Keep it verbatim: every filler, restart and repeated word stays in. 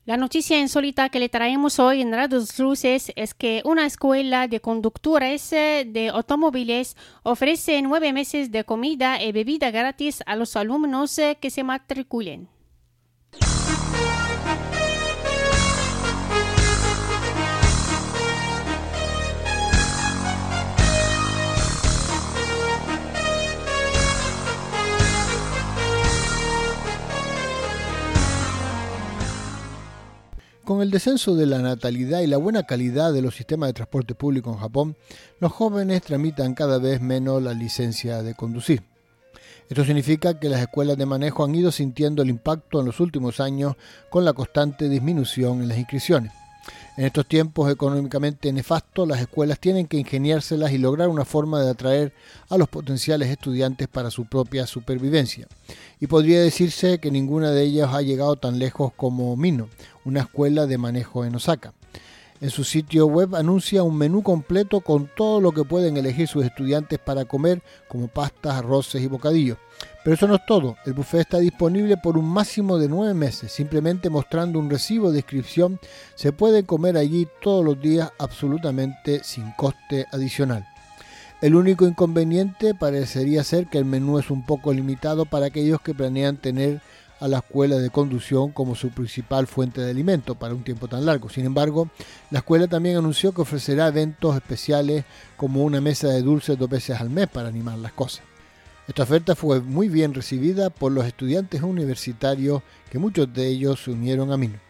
La noticia insólita que le traemos hoy en Radio Luces es que una escuela de conductores de automóviles ofrece nueve meses de comida y bebida gratis a los alumnos que se matriculen. Con el descenso de la natalidad y la buena calidad de los sistemas de transporte público en Japón, los jóvenes tramitan cada vez menos la licencia de conducir. Esto significa que las escuelas de manejo han ido sintiendo el impacto en los últimos años con la constante disminución en las inscripciones. En estos tiempos económicamente nefastos, las escuelas tienen que ingeniárselas y lograr una forma de atraer a los potenciales estudiantes para su propia supervivencia. Y podría decirse que ninguna de ellas ha llegado tan lejos como Mino, una escuela de manejo en Osaka. En su sitio web anuncia un menú completo con todo lo que pueden elegir sus estudiantes para comer, como pastas, arroces y bocadillos. Pero eso no es todo, el buffet está disponible por un máximo de nueve meses, simplemente mostrando un recibo de inscripción se puede comer allí todos los días absolutamente sin coste adicional. El único inconveniente parecería ser que el menú es un poco limitado para aquellos que planean tener a la escuela de conducción como su principal fuente de alimento para un tiempo tan largo. Sin embargo, la escuela también anunció que ofrecerá eventos especiales como una mesa de dulces dos veces al mes para animar las cosas. Esta oferta fue muy bien recibida por los estudiantes universitarios, que muchos de ellos se unieron a Mino.